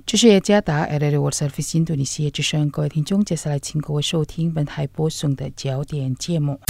这是雅加达 RTI World Service 印度尼西亚之声，各位听众，接下来请各位收听本台播送的焦点节目。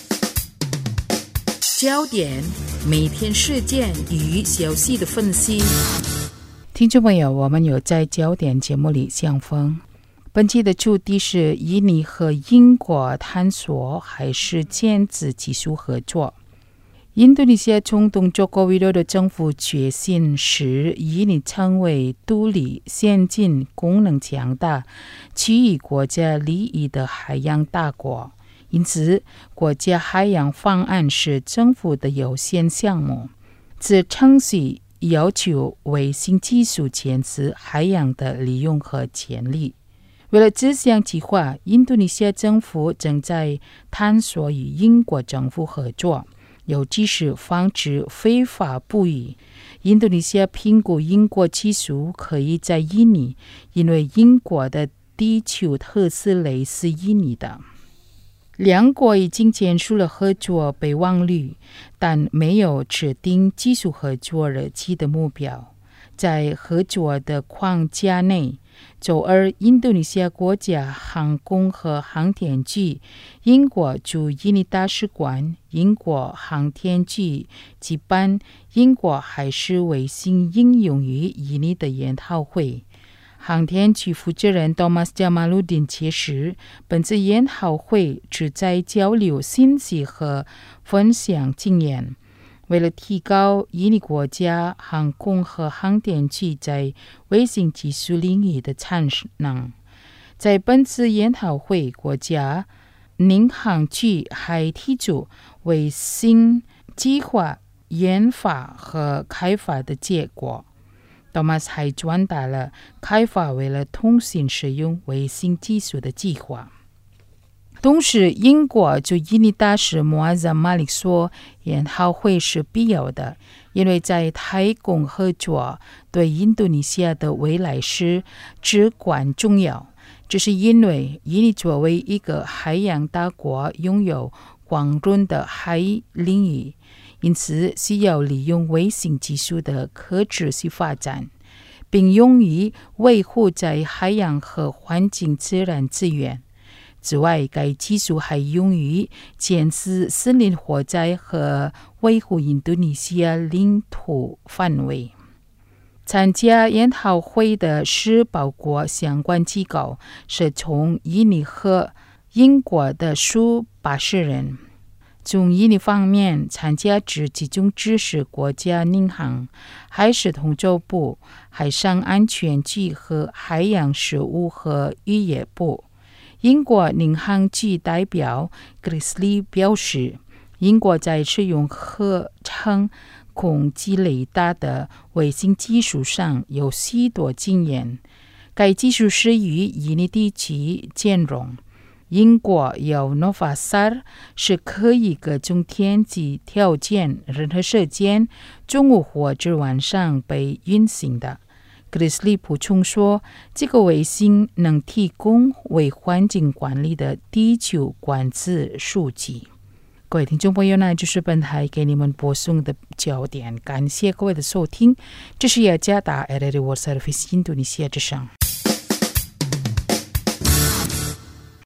焦点，每天事件与消息的分析。听众朋友，我们有在焦点节目里相逢。本期的主题是印尼和英国探索还是建制技术合作。印度尼西亚总统佐科维多的政府决心使印尼成为独立、先进、功能强大、基于国家利益的海洋大国。因此，国家海洋方案是政府的优先项目。此程序要求卫星技术检测海洋的利用和潜力。为了这项计划，印度尼西亚政府正在探索与英国政府合作，尤其是防止非法捕鱼。印度尼西亚评估英国技术可以在印尼，因为英国的地球特色类似印尼的。两国已经签署了合作备忘录，但没有制定技术合作日期的目标。在合作的框架内，周二，印度尼西亚国家航空和航天局、英国驻印尼大使馆、英国航天局举办英国海事卫星应用于印尼的研讨会。航天局负责人 Thomas Jamaluddin 解释，本次研讨会旨在交流信息和分享经验。为了提高印尼国家航空和航天局在卫星技术领域的产能，在本次研讨会，国家民航局还提出卫星计划研发和开发的结果。Thomas 还传达了开发为了通信使用卫星技术的计划。同时，英国驻印尼大使莫阿扎马利说，研讨会是必要的，因为在太空合作对印度尼西亚的未来是至关重要。这是因为印尼作为一个海洋大国，拥有广阔的海领域，因此需要利用卫星技术的可持续发展，并用于维护在海洋和环境自然资源。此外，该技术还用于监视森林火灾和维护印度尼西亚领土范围。参加研讨会的是包括相关机构，是从印尼和英国的数80人。从印尼方面，参加者集中支持国家民航、海事统筹部、海上安全局和海洋事务和渔业部。英国民航局代表 Grizzly 表示，英国在使用合成空气雷达的卫星技术上有许多经验，该技术适于印尼地区兼容。英国有 Novasat 是可以各种天气条件、任何时间、中午或者晚上被运行的。格里斯利补充说，这个卫星能提供为环境管理的地球观测数据。各位听众朋友呢，就是本台给你们播送的焦点，感谢各位的收听。这是雅加达 RTI World Service 印度尼西亚之声。